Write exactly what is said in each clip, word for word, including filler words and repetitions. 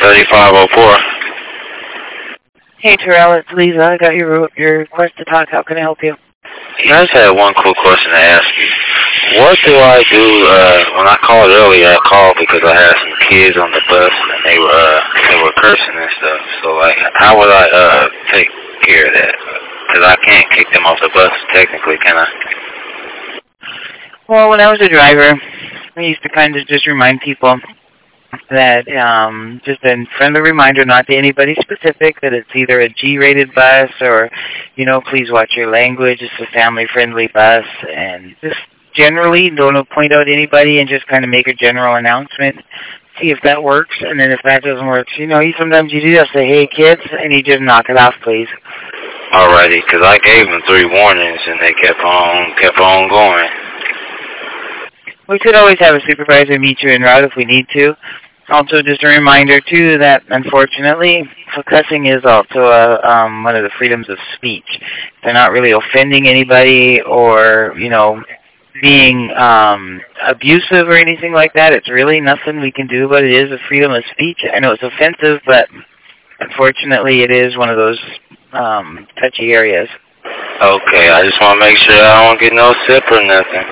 thirty-five oh four. Hey, Terrell, it's Lisa. I got your your request to talk. How can I help you? Yeah, I just had one cool question to ask you. What do I do uh, when I called earlier? I called because I had some kids on the bus and they were uh, they were cursing and stuff. So like, how would I uh, take care of that? Because I can't kick them off the bus technically, can I? Well, when I was a driver, I used to kind of just remind people that um, just a friendly reminder, not to anybody specific, that it's either a G-rated bus or, you know, please watch your language. It's a family-friendly bus, and just generally don't point out anybody and just kind of make a general announcement. See if that works, and then if that doesn't work, you know, you sometimes you do have to say, hey, kids, and you just knock it off, please. Alrighty, because I gave them three warnings, and they kept on, kept on going. We could always have a supervisor meet you en route if we need to. Also, just a reminder, too, that unfortunately, cussing is also a, um, one of the freedoms of speech. They're not really offending anybody or, you know, being um, abusive or anything like that. It's really nothing we can do, but it is a freedom of speech. I know it's offensive, but unfortunately it is one of those um, touchy areas. Okay, I just want to make sure I don't get no sip or nothing.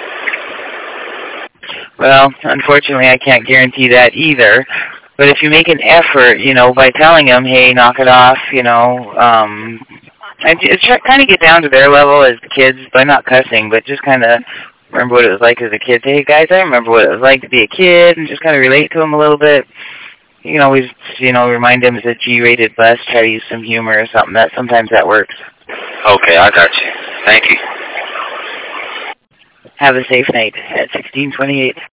Well, unfortunately, I can't guarantee that either. But if you make an effort, you know, by telling them, hey, knock it off, you know, um, and just kind of get down to their level as kids, by not cussing, but just kind of remember what it was like as a kid. Say, hey, guys, I remember what it was like to be a kid, and just kind of relate to them a little bit. You can always, you know, remind them it's a G-rated bus, try to use some humor or something. That sometimes that works. Okay, I got you. Thank you. Have a safe night at sixteen twenty-eight.